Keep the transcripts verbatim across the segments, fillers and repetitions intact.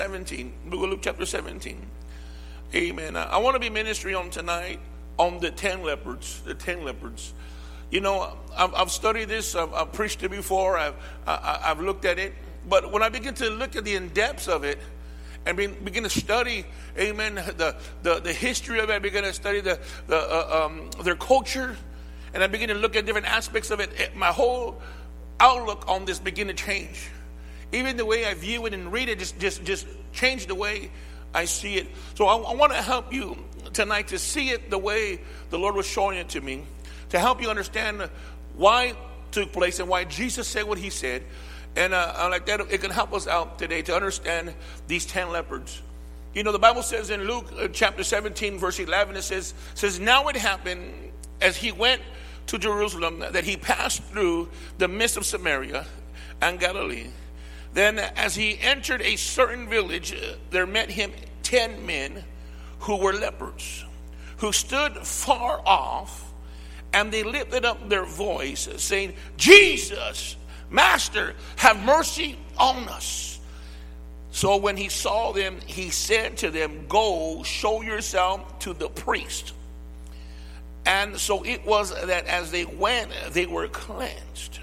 seventeen. Book of Luke chapter seventeen. Amen. I want to be ministering on tonight on the ten leopards. The ten leopards. You know, I've, I've studied this. I've, I've preached it before. I've, I, I've looked at it. But when I begin to look at the in-depths of it and be, begin to study, amen, the, the, the history of it, I begin to study the, the uh, um, their culture, and I begin to look at different aspects of it, it, my whole outlook on this begin to change. Even the way I view it and read it just, just, just changed the way I see it. So I, I want to help you tonight to see it the way the Lord was showing it to me, to help you understand why it took place and why Jesus said what he said. And uh, like that, it can help us out today to understand these ten leopards. You know, the Bible says in Luke uh, chapter seventeen, verse eleven, it says, says, now it happened as he went to Jerusalem that he passed through the midst of Samaria and Galilee. Then as he entered a certain village, uh, there met him ten men who were lepers, who stood far off, and they lifted up their voice, saying, Jesus, Master, have mercy on us. So when he saw them, he said to them, go, show yourself to the priest. And so it was that as they went, they were cleansed.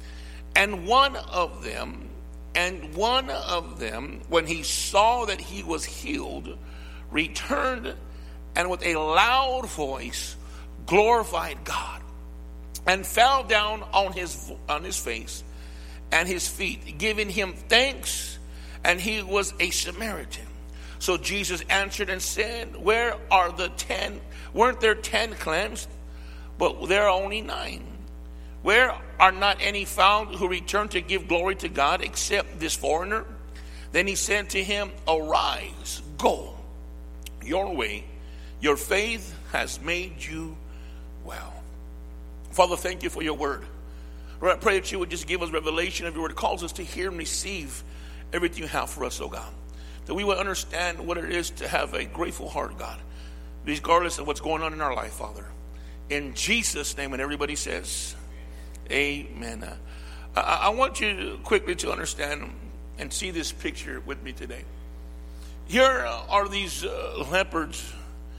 And one of them, and one of them, when he saw that he was healed, returned and with a loud voice glorified God, and fell down on his on his face and his feet, giving him thanks, and he was a Samaritan. So Jesus answered and said, where are the ten? Weren't there ten cleansed? But there are only nine. Where are not any found who return to give glory to God except this foreigner? Then he said to him, arise, go your way. Your faith has made you well. Father, thank you for your word. Lord, I pray that you would just give us revelation of your word. It calls us to hear and receive everything you have for us, oh God. That we will understand what it is to have a grateful heart, God, regardless of what's going on in our life, Father. In Jesus' name, and everybody says, amen. I, I want you quickly to understand and see this picture with me today. Here are these uh, leopards.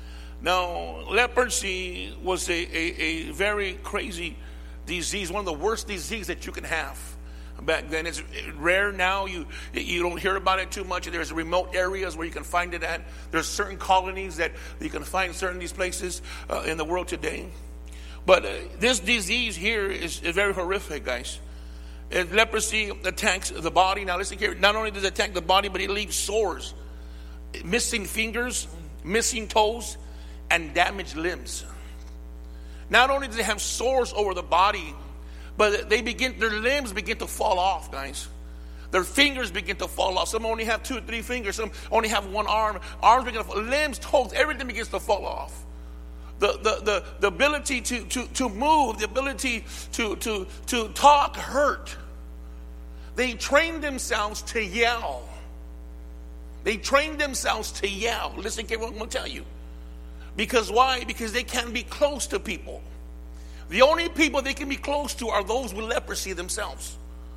Now, leprosy was a, a, a very crazy disease, one of the worst diseases that you can have back then. It's rare now. You you don't hear about it too much. There's remote areas where you can find it at. There's certain colonies that you can find certain these places uh, in the world today. But uh, this disease here is, is very horrific, guys. And leprosy attacks the body. Now listen here. Not only does it attack the body, but it leaves sores, missing fingers, missing toes, and damaged limbs. Not only do they have sores over the body, but they begin, their limbs begin to fall off, guys. Their fingers begin to fall off. Some only have two or three fingers. Some only have one arm. Arms begin to fall. Limbs, toes, everything begins to fall off. The the the, the ability to, to, to move, the ability to, to, to talk hurt. They trained themselves to yell. They trained themselves to yell. Listen carefully, I'm going to tell you. Because why? Because they can't be close to people. The only people they can be close to are those with leprosy themselves.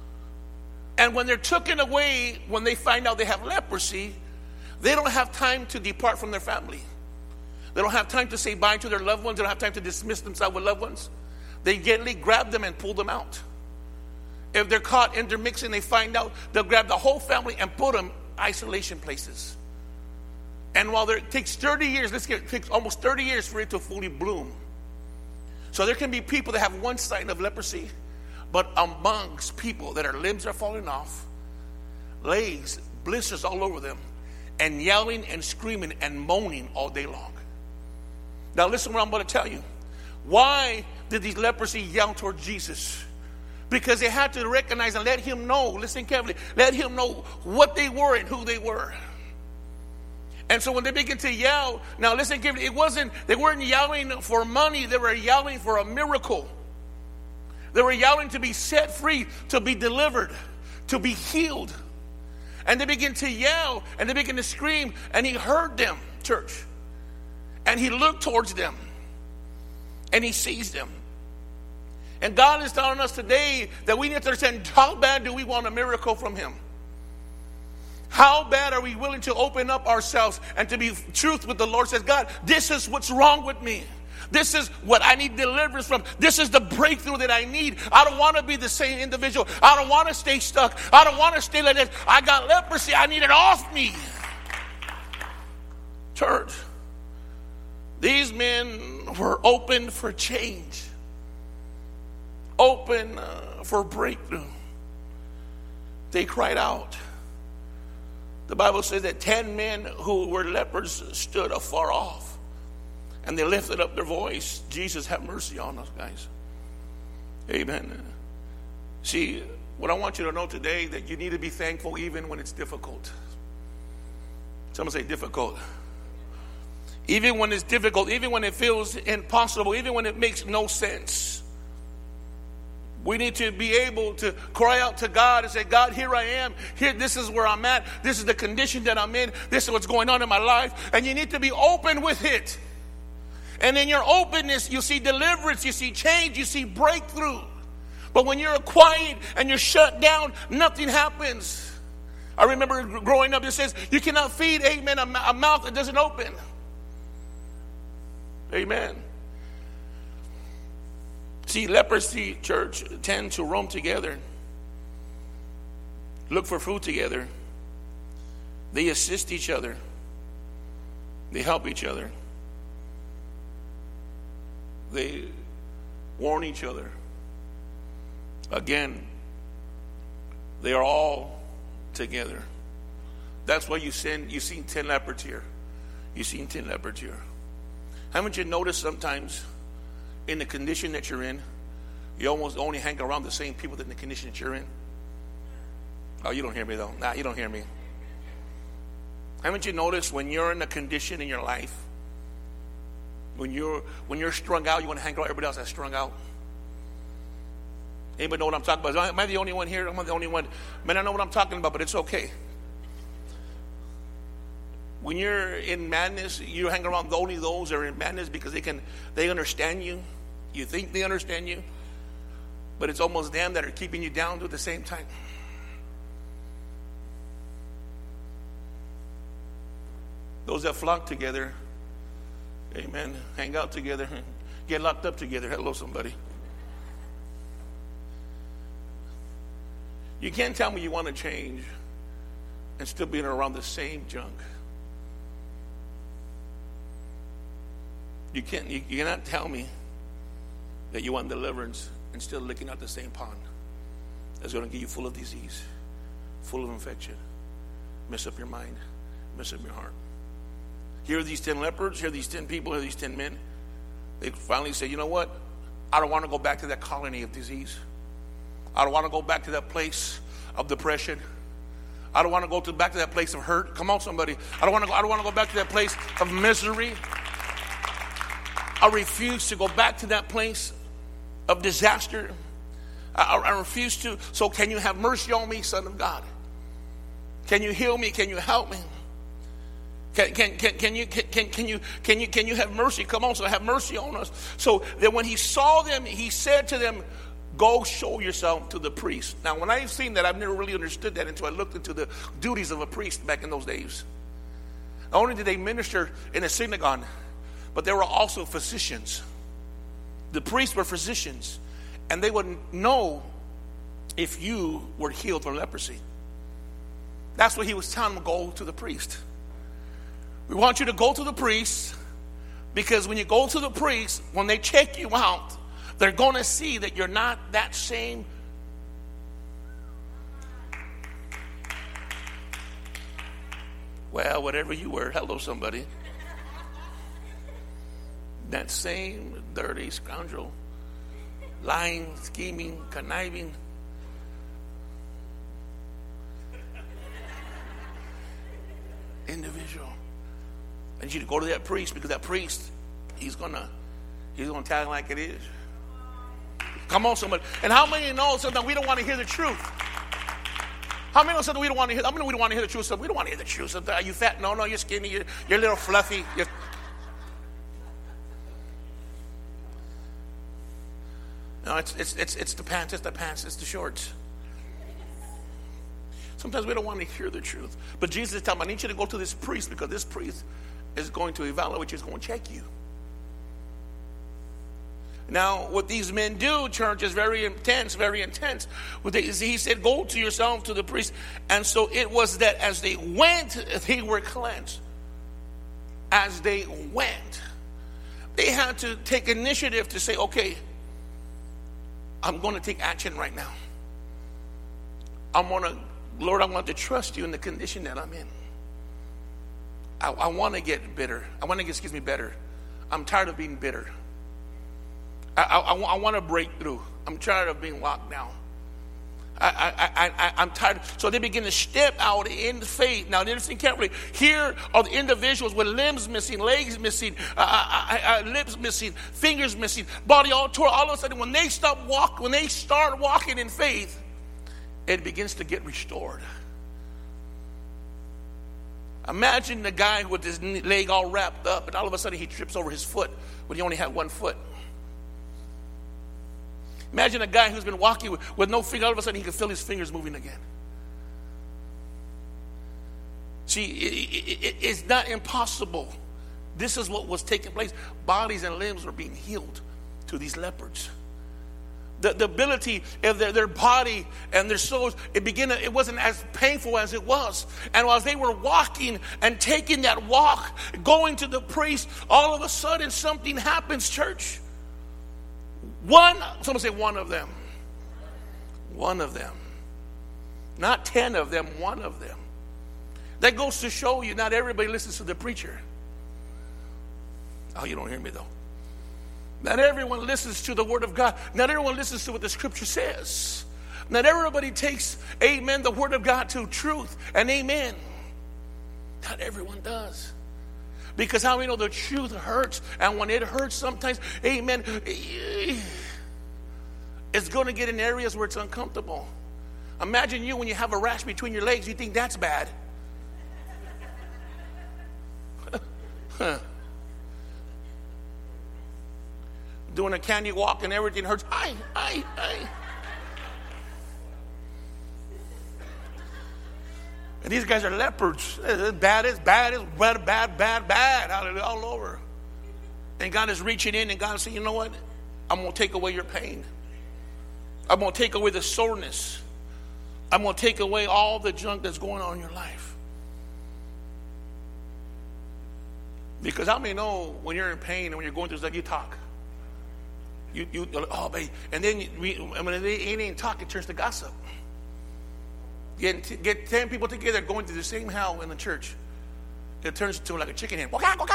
And when they're taken away, when they find out they have leprosy, they don't have time to depart from their family. They don't have time to say bye to their loved ones. They don't have time to dismiss themselves with loved ones. They gently grab them and pull them out. If they're caught intermixing, they find out, they'll grab the whole family and put them in isolation places. And while there, it takes thirty years, let's get, it takes almost thirty years for it to fully bloom. So there can be people that have one sign of leprosy, but amongst people that our limbs are falling off, legs, blisters all over them, and yelling and screaming and moaning all day long. Now listen what I'm going to tell you. Why did these leprosy yell toward Jesus? Because they had to recognize and let him know, listen carefully, let him know what they were and who they were. And so when they begin to yell, now listen carefully, it wasn't, they weren't yelling for money, they were yelling for a miracle. They were yelling to be set free, to be delivered, to be healed. And they begin to yell, and they begin to scream, and he heard them, church. And he looked towards them, and he sees them. And God is telling us today that we need to understand, how bad do we want a miracle from him? How bad are we willing to open up ourselves and to be truth with the Lord? Says, God, this is what's wrong with me. This is what I need deliverance from. This is the breakthrough that I need. I don't want to be the same individual. I don't want to stay stuck. I don't want to stay like this. I got leprosy. I need it off me. Church, these men were open for change, open uh, for breakthrough. They cried out. The Bible says that ten men who were lepers stood afar off, and they lifted up their voice. Jesus, have mercy on us, guys. Amen. See, what I want you to know today, that you need to be thankful even when it's difficult. Someone say difficult. Even when it's difficult, even when it feels impossible, even when it makes no sense. We need to be able to cry out to God and say, God, here I am. Here, this is where I'm at. This is the condition that I'm in. This is what's going on in my life. And you need to be open with it. And in your openness, you see deliverance, you see change, you see breakthrough. But when you're quiet and you're shut down, nothing happens. I remember growing up, it says, you cannot feed, amen, a mouth that doesn't open. Amen. See, leprosy, church, tend to roam together, look for food together. They assist each other. They help each other. They warn each other. Again, they are all together. That's why you send, you've seen ten leopards here. You've seen ten leopards here. Haven't you noticed sometimes in the condition that you're in, you almost only hang around the same people in the condition that you're in? Oh, you don't hear me though. Nah, you don't hear me. Haven't you noticed when you're in a condition in your life, when you're when you're strung out, you want to hang around everybody else that's strung out? Anybody know what I'm talking about? Am I the only one here? I'm not the only one. Man, I know what I'm talking about, but it's okay. When you're in madness, you hang around only those that are in madness because they can they understand you. You think they understand you, but it's almost them that are keeping you down at the same time. Those that flock together, amen, hang out together, get locked up together. Hello, somebody. You can't tell me you want to change and still being around the same junk. You can't. You, you cannot tell me that you want deliverance and still licking out the same pond that's going to get you full of disease, full of infection, mess up your mind, mess up your heart. Here are these ten leopards. Here are these ten people. Here are these ten men. They finally say, you know what? I don't want to go back to that colony of disease. I don't want to go back to that place of depression. I don't want to go to back to that place of hurt. Come on, somebody. I don't want to go. I don't want to go back to that place of misery. I refuse to go back to that place of disaster. I, I refuse to. So can you have mercy on me, Son of God? Can you heal me? Can you help me? Can, can, can, can, you, can, can, can, you, can, you, can you have mercy? Come on, so have mercy on us. So that when he saw them, he said to them, go show yourself to the priest. Now, when I've seen that, I've never really understood that until I looked into the duties of a priest back in those days. Not only did they minister in a synagogue, but they were also physicians. The priests were physicians, and they would know if you were healed from leprosy. That's what he was telling them, go to the priest. We want you to go to the priest, because when you go to the priest, when they check you out, they're going to see that you're not that same. Well, whatever you were, hello, somebody. That same dirty scoundrel, lying, scheming, conniving. Individual. I need you to go to that priest, because that priest, he's gonna, he's gonna tell you like it is. Come on, somebody. And how many know sometimes we don't want to hear the truth? How many know sometimes we don't want to hear? How many we don't want to hear the truth? Sometimes we don't want to hear the truth. Sometimes, are you fat? No, no, you're skinny. You're, you're a little fluffy. You're... No, it's it's it's it's the pants. It's the pants. It's the shorts. Sometimes we don't want to hear the truth. But Jesus is telling me, I need you to go to this priest because this priest is going to evaluate you, is going to check you. Now, what these men do, church, is very intense, very intense. What they, he said, go to yourself to the priest. And so it was that as they went, they were cleansed. As they went, they had to take initiative to say, okay, I'm going to take action right now. I'm going to, Lord, I want to trust you in the condition that I'm in. I, I want to get bitter. I want to get, excuse me, better. I'm tired of being bitter. I, I, I want to break through. I'm tired of being locked down. I, I, I, I'm tired. So they begin to step out in faith. Now, listen carefully. Here are the individuals with limbs missing, legs missing, uh, uh, uh, lips missing, fingers missing, body all torn. All of a sudden, when they stop walk, when they start walking in faith, it begins to get restored. Imagine the guy with his leg all wrapped up, and all of a sudden he trips over his foot when he only had one foot. Imagine a guy who's been walking with, with no finger. All of a sudden, he can feel his fingers moving again. See, it, it, it's not impossible. This is what was taking place. Bodies and limbs were being healed to these leopards. The, the ability of their, their body and their souls, it began. To, it wasn't as painful as it was. And as they were walking and taking that walk, going to the priest, all of a sudden something happens, church. One, someone say one of them. One of them. Not ten of them, one of them. That goes to show you not everybody listens to the preacher. Oh, you don't hear me though. Not everyone listens to the word of God. Not everyone listens to what the scripture says. Not everybody takes, amen, the word of God to truth and amen. Not everyone does. Because how we know the truth hurts, and when it hurts sometimes, amen, it's going to get in areas where it's uncomfortable. Imagine you when you have a rash between your legs, you think that's bad. Huh. Doing a candy walk and everything hurts. Aye, aye, aye. And these guys are leopards. It's bad, it's bad, it's bad, bad, bad, bad. Hallelujah, all over. And God is reaching in and God is saying, you know what? I'm going to take away your pain. I'm going to take away the soreness. I'm going to take away all the junk that's going on in your life. Because how many know when you're in pain and when you're going through stuff, you talk. You, you, oh, baby. And then we, when it ain't talk, it turns to gossip. Get, get ten people together going through the same hell in the church. It turns into like a chicken hen.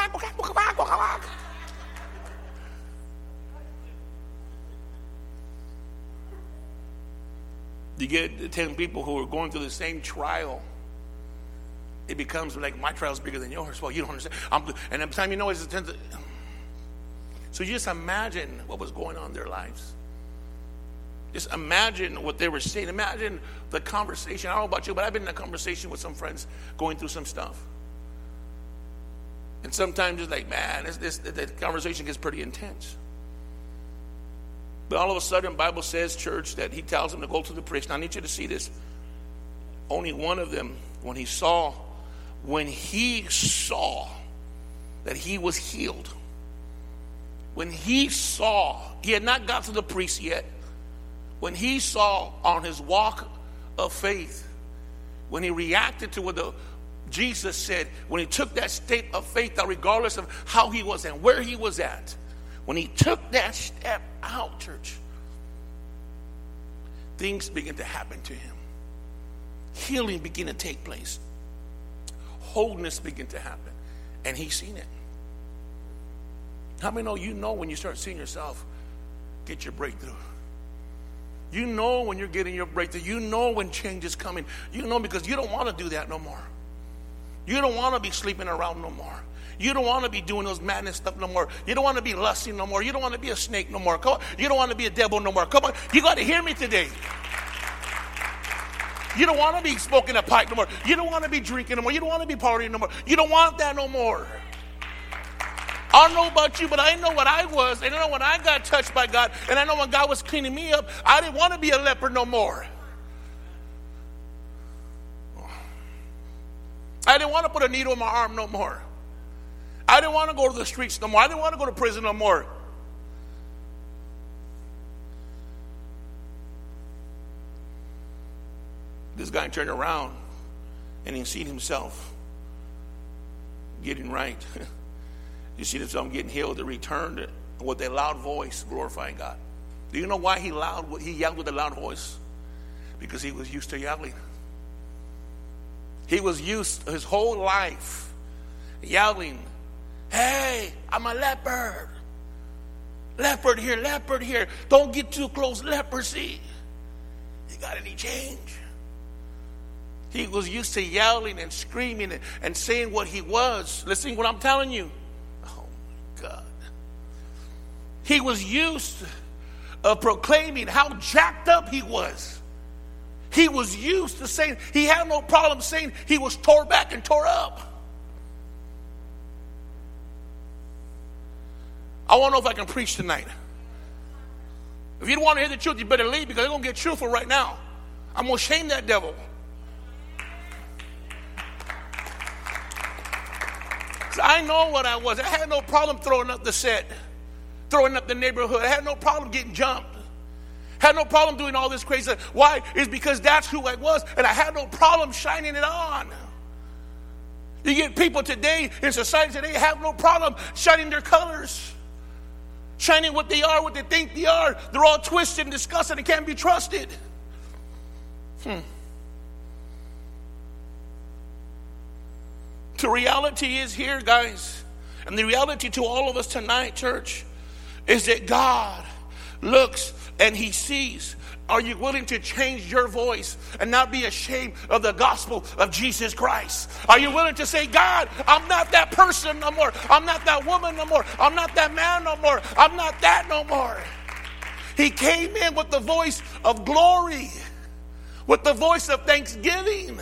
You get ten people who are going through the same trial. It becomes like my trial is bigger than yours. Well, you don't understand. I'm, and by the time you know it, it turns to, so you just imagine what was going on in their lives. Just imagine what they were saying. Imagine the conversation. I don't know about you, but I've been in a conversation with some friends going through some stuff. And sometimes it's like, man, this, this, the conversation gets pretty intense. But all of a sudden, the Bible says, church, that he tells them to go to the priest. Now, I need you to see this. Only one of them, when he saw, when he saw that he was healed, when he saw, he had not got to the priest yet, when he saw on his walk of faith, when he reacted to what the, Jesus said, when he took that state of faith, that regardless of how he was and where he was at, when he took that step out, church, things began to happen to him. Healing began to take place. Wholeness began to happen. And he's seen it. How many know you know when you start seeing yourself get your breakthrough? You know when you're getting your breakthrough. You know when change is coming. You know because you don't want to do that no more. You don't want to be sleeping around no more. You don't want to be doing those madness stuff no more. You don't want to be lusting no more. You don't want to be a snake no more. Come on. You don't want to be a devil no more. Come on. You got to hear me today. You don't want to be smoking a pipe no more. You don't want to be drinking no more. You don't want to be partying no more. You don't want that no more. I don't know about you, but I know what I was. And I know when I got touched by God, and I know when God was cleaning me up, I didn't want to be a leper no more. I didn't want to put a needle in my arm no more. I didn't want to go to the streets no more. I didn't want to go to prison no more. This guy turned around and he seen himself getting right. You see himself getting healed. He returned with a loud voice, glorifying God. Do you know why he loud? He yelled with a loud voice? Because he was used to yelling. He was used his whole life yelling, "Hey, I'm a leopard. Leopard here, leopard here. Don't get too close, leprosy. You got any change?" He was used to yelling and screaming and, and saying what he was. Listen to what I'm telling you. Oh my God. He was used of proclaiming how jacked up he was. He was used to saying, he had no problem saying he was tore back and tore up. I want to know if I can preach tonight. If you don't want to hear the truth, you better leave, because they're going to get truthful right now. I'm going to shame that devil. I know what I was. I had no problem throwing up the set, throwing up the neighborhood. I had no problem getting jumped. Had no problem doing all this crazy stuff. Why? It's because that's who I was, and I had no problem shining it on. You get people today in society today have no problem shining their colors, shining what they are, what they think they are. They're all twisted and disgusted and can't be trusted. Hmm. The reality is here, guys, and the reality to all of us tonight, church, is that God looks and he sees. Are you willing to change your voice and not be ashamed of the gospel of Jesus Christ? Are you willing to say, God, I'm not that person no more. I'm not that woman no more. I'm not that man no more. I'm not that no more. He came in with the voice of glory, with the voice of thanksgiving.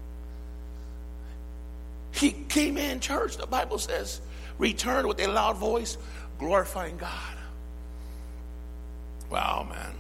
He came in, church, the Bible says, returned with a loud voice, glorifying God. Wow, man.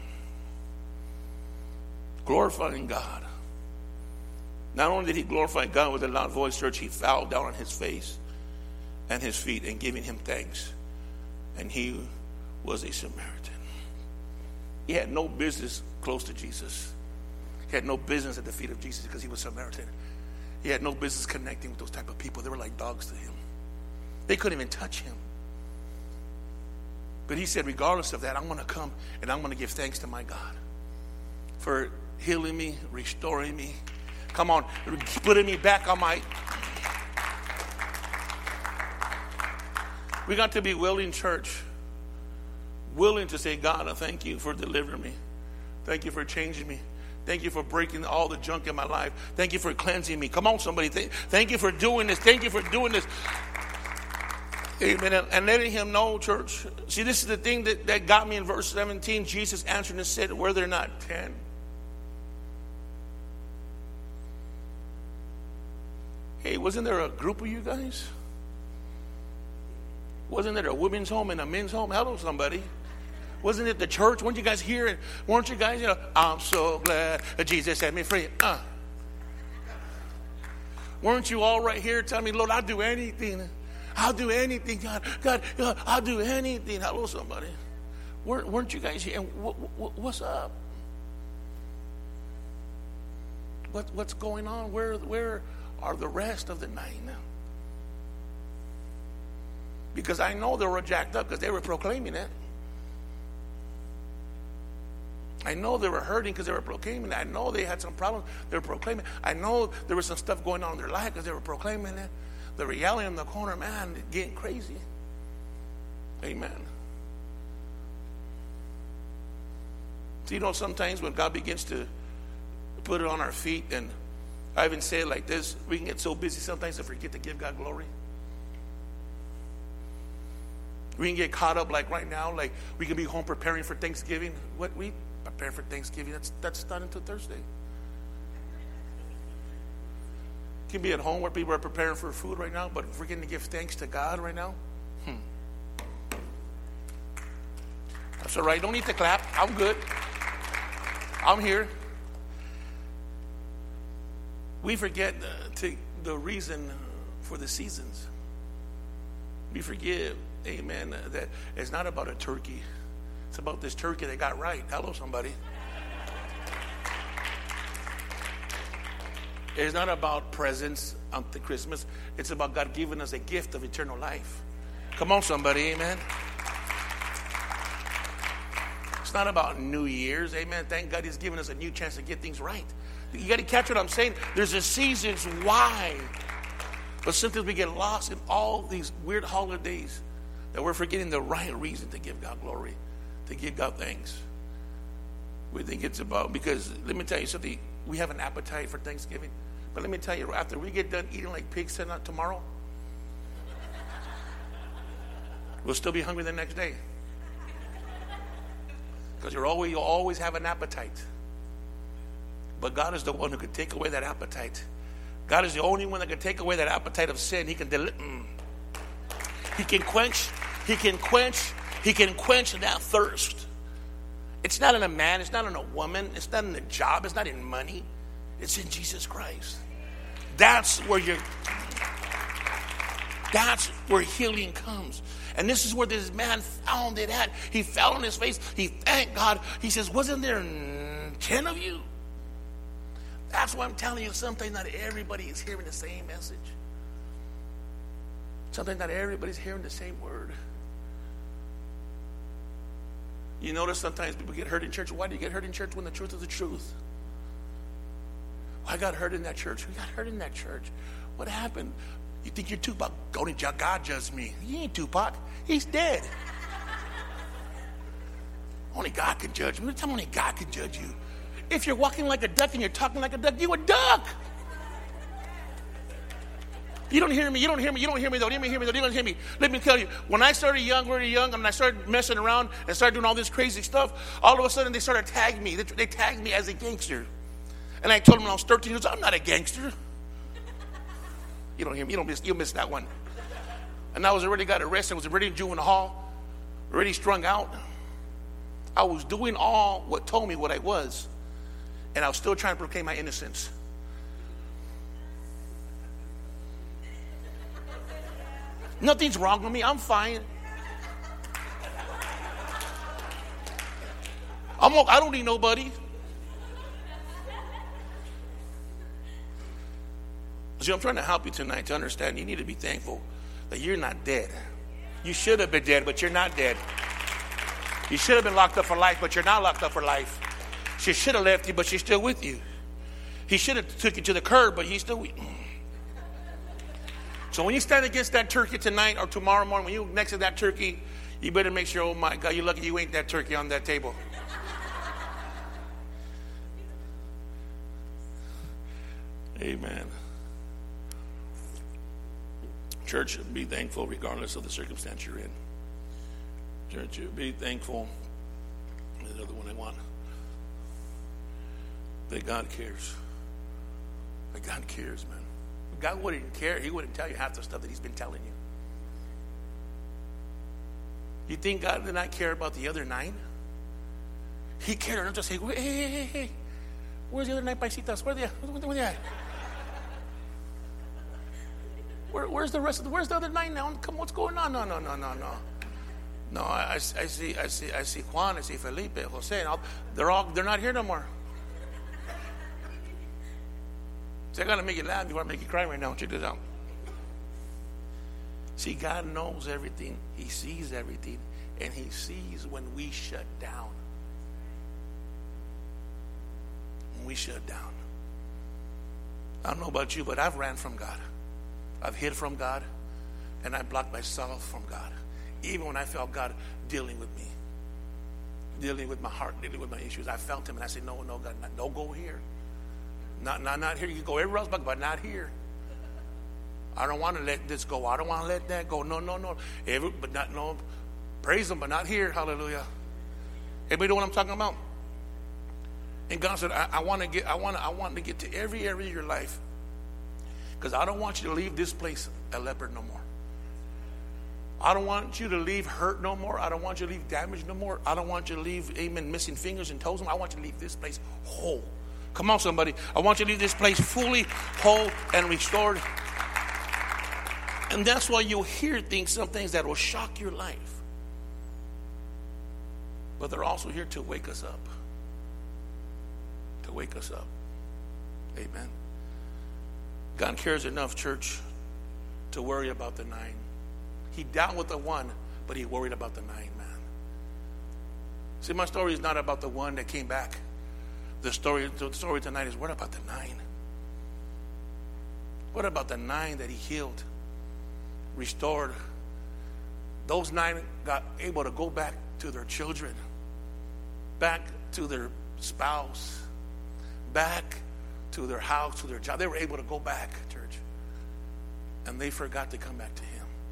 Glorifying God. Not only did he glorify God with a loud voice, church, he fell down on his face and his feet and giving him thanks. And he was a Samaritan. He had no business close to Jesus. He had no business at the feet of Jesus because he was Samaritan. He had no business connecting with those type of people. They were like dogs to him. They couldn't even touch him. But he said, regardless of that, I'm going to come and I'm going to give thanks to my God for healing me, restoring me. Come on, putting me back on my... We got to be willing, church, willing to say, God, I thank you for delivering me. Thank you for changing me. Thank you for breaking all the junk in my life. Thank you for cleansing me. Come on, somebody. Thank, thank you for doing this. Thank you for doing this. Amen. And, and letting him know, church. See, this is the thing that, that got me in verse seventeen. Jesus answered and said, were there not ten? Hey, wasn't there a group of you guys? Wasn't there a women's home and a men's home? Hello, somebody. Wasn't it the church? Weren't you guys here? And weren't you guys, you know, I'm so glad that Jesus set me free. Uh. Weren't you all right here telling me, Lord, I'll do anything. I'll do anything, God. God, God I'll do anything. Hello, somebody. Weren't, weren't you guys here? And what, what, what's up? What, what's going on? Where, where are the rest of the night now? Because I know they were jacked up because they were proclaiming it. I know they were hurting because they were proclaiming it. I know they had some problems. They were proclaiming it. I know there was some stuff going on in their life because they were proclaiming it. The reality in the corner, man, getting crazy. Amen. So, you know, sometimes when God begins to put it on our feet, and I even say it like this, we can get so busy sometimes to forget to give God glory. We can get caught up like right now, like we can be home preparing for Thanksgiving. What we prepare for Thanksgiving, that's that's not until Thursday. You can be at home where people are preparing for food right now, but forgetting to give thanks to God right now. Hmm. That's all right. Don't need to clap. I'm good. I'm here. We forget to the reason for the seasons. We forget, amen, that it's not about a turkey. It's about this turkey that got right. Hello, somebody. It's not about presents on the Christmas. It's about God giving us a gift of eternal life. Come on, somebody, amen. It's not about New Year's, amen. Thank God He's giving us a new chance to get things right. You got to catch what I'm saying. There's a seasons why. But sometimes we get lost in all these weird holidays that we're forgetting the right reason to give God glory, to give God thanks. We think it's about, because let me tell you something, we have an appetite for Thanksgiving. But let me tell you, after we get done eating like pigs tonight, tomorrow, we'll still be hungry the next day. Because you're always, you'll always have an appetite. But God is the one who can take away that appetite. God is the only one that can take away that appetite of sin. He can deli- mm. He can quench, he can quench, he can quench that thirst. It's not in a man, it's not in a woman, it's not in a job, it's not in money. It's in Jesus Christ. That's where you're that's where healing comes. And this is where this man found it at. He fell on his face. He thanked God. He says, wasn't there ten of you? That's why I'm telling you, sometimes not everybody is hearing the same message. Sometimes not everybody's hearing the same word. You notice sometimes people get hurt in church. Why do you get hurt in church when the truth is the truth? Well, I got hurt in that church. We got hurt in that church. What happened? You think you're Tupac? Only God judged me. He ain't Tupac. He's dead. Only God can judge me. Tell me only God can judge you. If you're walking like a duck and you're talking like a duck, you a duck. You don't hear me. You don't hear me. You don't hear me though. You don't hear me though. You don't hear me. Let me tell you, when I started young, really young, and I started messing around and started doing all this crazy stuff, all of a sudden they started tagging me. They, they tagged me as a gangster. And I told them when I was thirteen years old, I'm not a gangster. You don't hear me. You don't miss. You miss that one. And I was already got arrested. I was already in juvenile hall, already strung out. I was doing all what told me what I was, and I was still trying to proclaim my innocence. Nothing's wrong with me. I'm fine. I'm. I don't need nobody. See, I'm trying to help you tonight to understand you need to be thankful that you're not dead. You should have been dead, but you're not dead. You should have been locked up for life, but you're not locked up for life. She should have left you, but she's still with you. He should have took you to the curb, but he's still with you. So when you stand against that turkey tonight or tomorrow morning, when you're next to that turkey, you better make sure, oh my God, you're lucky you ain't that turkey on that table. Amen. Church, be thankful regardless of the circumstance you're in. Church, be thankful. There's another one I want. That God cares. That God cares, man. If God wouldn't care, He wouldn't tell you half the stuff that He's been telling you. You think God did not care about the other nine? He cared enough to say, hey, hey, hey, hey, where's the other nine paisitas? Where are they at? Where are they at? Where, where's the rest of the, where's the other nine now? Come, what's going on? No, no, no, no, no. No, I, I see, I see, I see Juan, I see Felipe, Jose, and all, they're all, they're not here no more. So I gotta make you laugh before I make you cry right now. Check this out. See, God knows everything. He sees everything, and He sees when we shut down. When we shut down. I don't know about you, but I've ran from God. I've hid from God, and I blocked myself from God. Even when I felt God dealing with me, dealing with my heart, dealing with my issues, I felt Him, and I said, no, no, God, not, don't go here. Not, not, not here. You can go everywhere else, but not here. I don't want to let this go. I don't want to let that go. No, no, no. Every, but not, no. Praise Him, but not here. Hallelujah. Everybody know what I'm talking about? And God said, I, I want to get, I want, I want to get to every area of your life. Because I don't want you to leave this place a leopard no more. I don't want you to leave hurt no more. I don't want you to leave damaged no more. I don't want you to leave, amen, missing fingers and toes. I want you to leave this place whole. Come on, somebody. I want you to leave this place fully whole and restored. And that's why you'll hear things, some things that will shock your life. But they're also here to wake us up. To wake us up. Amen. God cares enough, church, to worry about the nine. He dealt with the one, but he worried about the nine, man. See, my story is not about the one that came back. The story, the story tonight is what about the nine? What about the nine that he healed, restored? Those nine got able to go back to their children, back to their spouse, back to their house, to their job. They were able to go back, church. And they forgot to come back to him.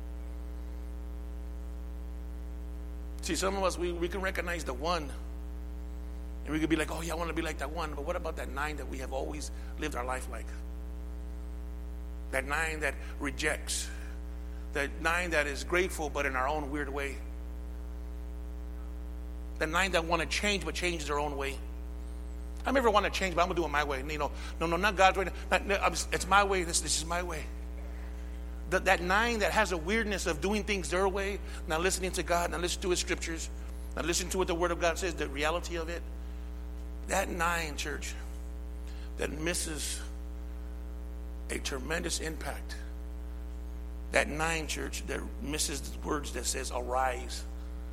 See, some of us, we, we can recognize the one. And we could be like, oh, yeah, I want to be like that one. But what about that nine that we have always lived our life like? That nine that rejects. That nine that is grateful, but in our own weird way. That nine that want to change, but changes their own way. I never want to change, but I'm going to do it my way. You know, no, no, not God's way. Not, no, it's my way. This, this is my way. That, that nine that has a weirdness of doing things their way, not listening to God, not listening to his scriptures, not listening to what the word of God says, the reality of it. That nine, church, that misses a tremendous impact. That nine, church, that misses the words that says, arise,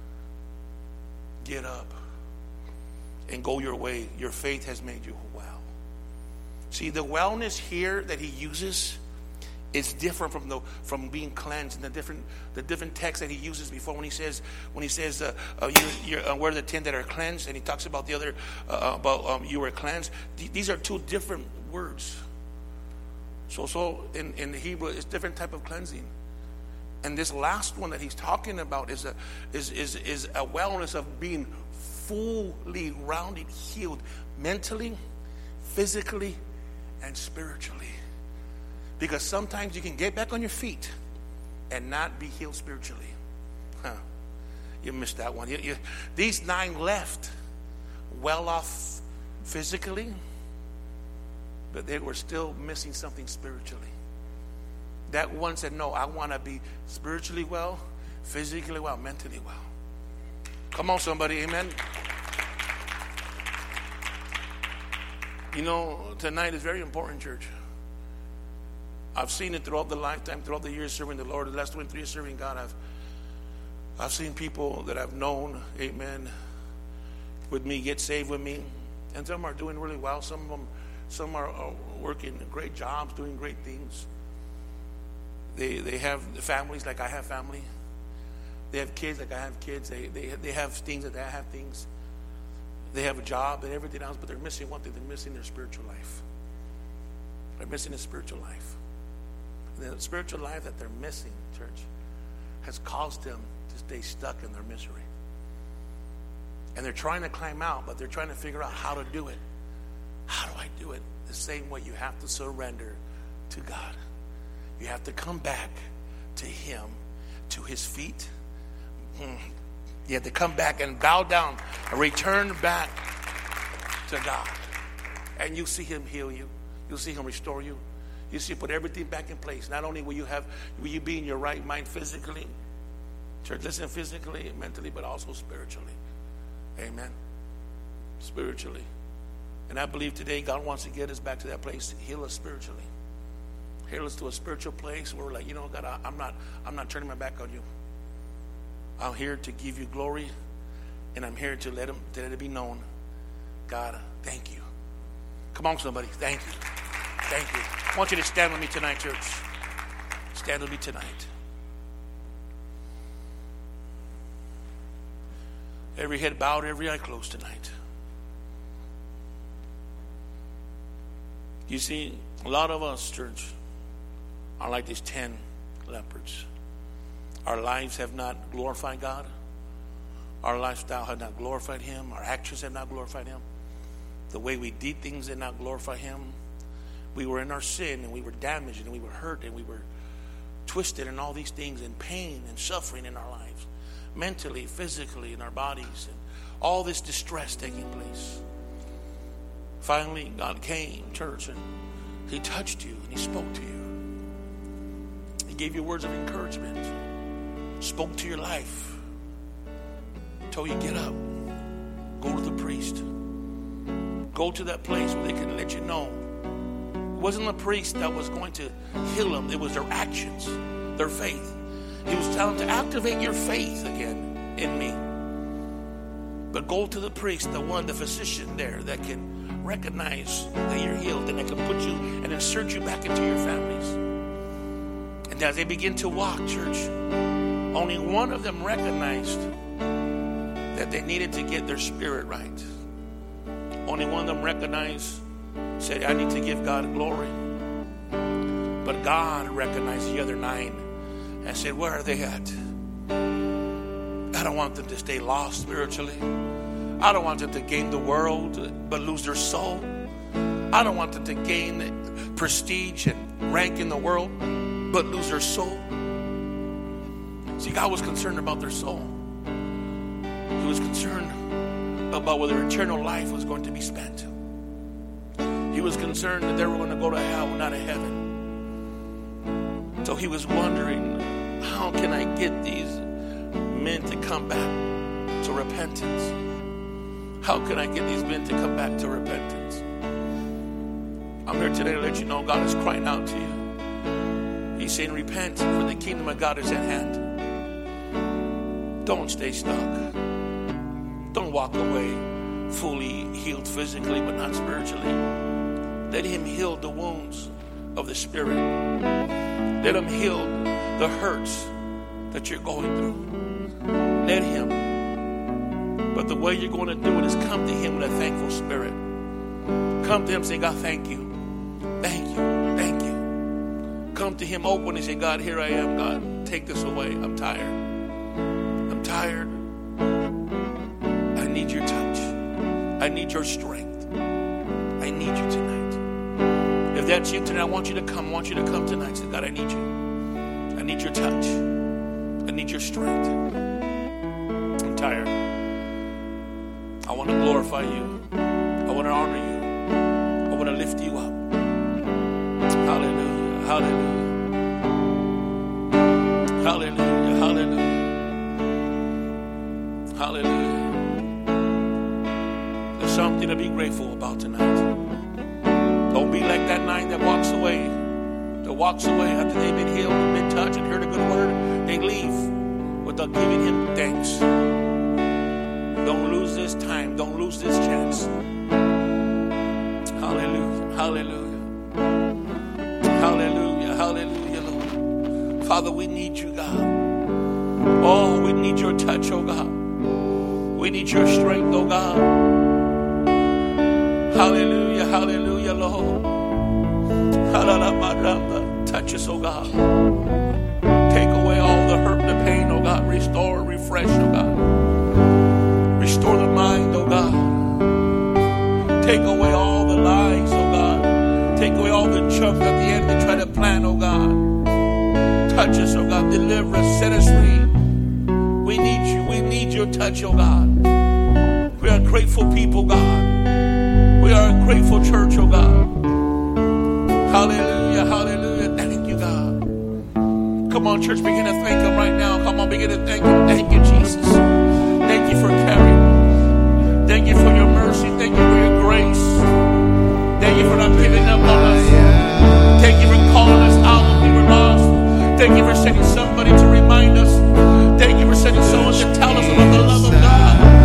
get up, and go your way. Your faith has made you well. See, the wellness here that he uses is different from the from being cleansed. And the different the different text that he uses before when he says when he says uh, uh, you, you're uh, we're the ten that are cleansed, and he talks about the other uh, about um, you were cleansed. Th- these are two different words. So so in in the Hebrew, it's different type of cleansing. And this last one that he's talking about is a is is is a wellness of being fully rounded, healed mentally, physically, and spiritually. Because sometimes you can get back on your feet and not be healed spiritually. Huh. You missed that one. You, you, these nine left well off physically, but they were still missing something spiritually. That one said, no, I want to be spiritually well, physically well, mentally well. Come on, somebody, amen. You know, tonight is very important, church. I've seen it throughout the lifetime, throughout the years serving the Lord, the last twenty-three years serving God. I've I've seen people that I've known, amen, with me, get saved with me. And some are doing really well. Some of them, some are, are working great jobs, doing great things. They they have families like I have family. They have kids like I have kids. They they they have things like I have things. They have a job and everything else, but they're missing one thing. They're missing their spiritual life. They're missing their spiritual life. And the spiritual life that they're missing, church, has caused them to stay stuck in their misery. And they're trying to climb out, but they're trying to figure out how to do it. How do I do it? The same way you have to surrender to God. You have to come back to him, to his feet. You have to come back and bow down and return back to God. And you see him heal you. You'll see him restore you. You see, put everything back in place. Not only will you have, will you be in your right mind physically, church, listen, physically, mentally, but also spiritually. Amen. Spiritually. And I believe today God wants to get us back to that place, heal us spiritually. Heal us to a spiritual place where we're like, you know, God, I, I'm not, I'm not turning my back on you. I'm here to give you glory, and I'm here to let him, to let it be known. God, thank you. Come on, somebody. Thank you. Thank you. I want you to stand with me tonight, church. Stand with me tonight. Every head bowed, every eye closed tonight. You see, a lot of us, church, are like these ten lepers. Our lives have not glorified God. Our lifestyle has not glorified him. Our actions have not glorified him. The way we did things did not glorify him. We were in our sin, and we were damaged, and we were hurt, and we were twisted, and all these things, and pain and suffering in our lives, mentally, physically, in our bodies, and all this distress taking place. Finally, God came, church, and he touched you and he spoke to you. He gave you words of encouragement, spoke to your life, told you get up, go to the priest, go to that place where they can let you know. It wasn't the priest that was going to heal them. It was their actions, their faith. He was telling them to activate your faith again in me. But go to the priest, the one, the physician there that can recognize that you're healed and that can put you and insert you back into your families. And as they begin to walk, church, only one of them recognized that they needed to get their spirit right. Only one of them recognized, said, I need to give God glory. But God recognized the other nine and said, where are they at? I don't want them to stay lost spiritually. I don't want them to gain the world but lose their soul. I don't want them to gain prestige and rank in the world but lose their soul. See, God was concerned about their soul. He was concerned about whether eternal life was going to be spent. He was concerned that they were going to go to hell, not to heaven. So he was wondering, how can I get these men to come back to repentance? How can I get these men to come back to repentance? I'm here today to let you know God is crying out to you. He's saying, repent, for the kingdom of God is at hand. Don't stay stuck. Don't walk away fully healed physically but not spiritually. Let him heal the wounds of the spirit. Let him heal the hurts that you're going through. Let him. But the way you're going to do it is come to him with a thankful spirit. Come to him saying, God, thank you. Thank you. Thank you. Come to him open and say, God, here I am. God, take this away. I'm tired. I'm tired. I need your touch. I need your strength. I need you tonight. If that's you tonight, I want you to come. I want you to come tonight. Say, God, I need you. I need your touch. I need your strength. I'm tired. I want to glorify you. I want to honor you. I want to lift you up. Hallelujah. Hallelujah. Hallelujah. Hallelujah. Hallelujah. There's something to be grateful about tonight. Don't be like that nine that walks away. That walks away after they've been healed and been touched and heard a good word. They leave without giving him thanks. Don't lose this time. Don't lose this chance. Hallelujah. Hallelujah. Hallelujah. Hallelujah, Lord. Father, we need you, God. Oh, we need your touch, oh God. We need your strength, oh God. Hallelujah. Hallelujah, Lord. Touch us, oh God. Take away all the hurt, the pain, oh God. Restore, refresh, oh God. Restore the mind, oh God. Take away all the lies, oh God. Take away all the junk that the enemy try to plan, oh God. Touch us, oh God. Deliver us, set us free. We need you. We need your touch, oh God. We are grateful people, God. We are a grateful church, oh God. Hallelujah, hallelujah. Thank you, God. Come on, church, begin to thank him right now. Come on, begin to thank him. Thank you, Jesus. Thank you for carrying. Thank you for your mercy. Thank you for your grace. Thank you for not giving up on us. Thank you for calling us out when we were lost. Thank you for sending somebody to